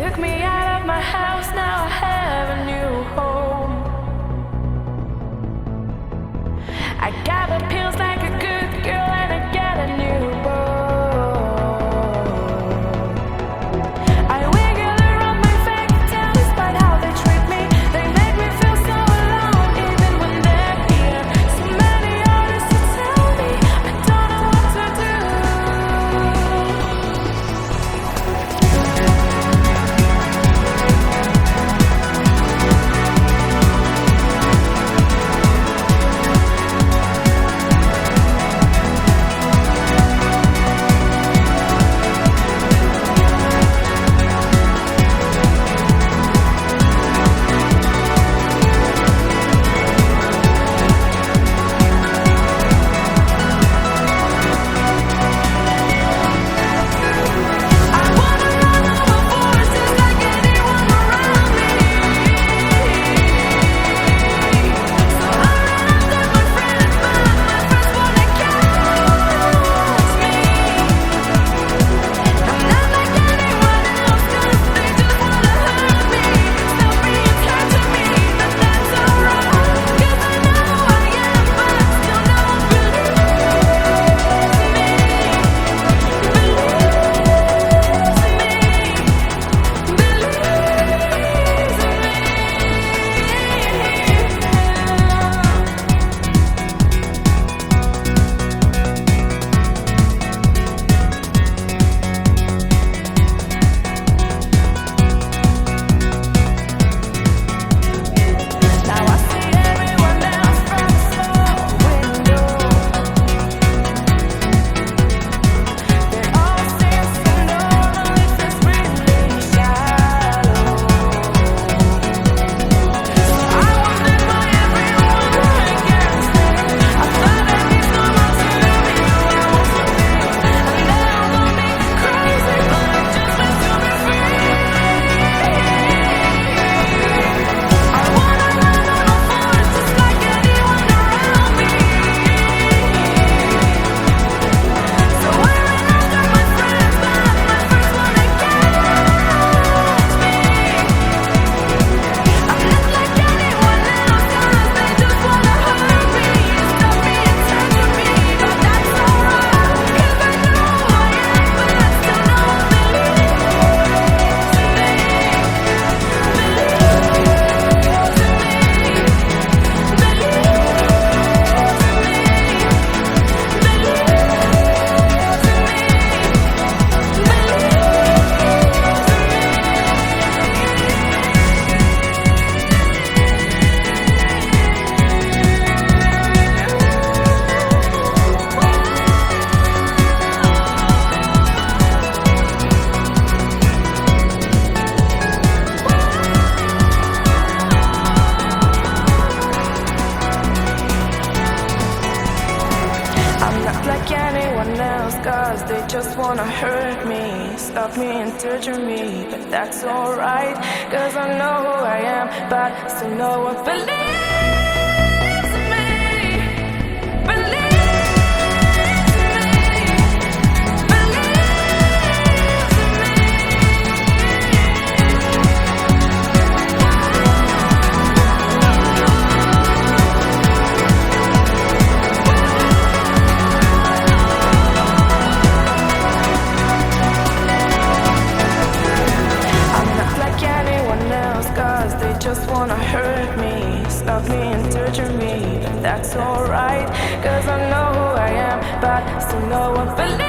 took me out of my house, now I have a new home. I got the pills like a good girl and I got a new beau. I wiggle around my fake town despite how they treat me. They make me feel so alone even when they're here. So many others to tell me I don't know what to do. Cause they just wanna hurt me, stop me and torture me. But that's alright, cause I know who I am, but still no one believes me. Believes me. Just wanna hurt me, stop me and torture me. But that's alright, cause I know who I am, but still no one believes.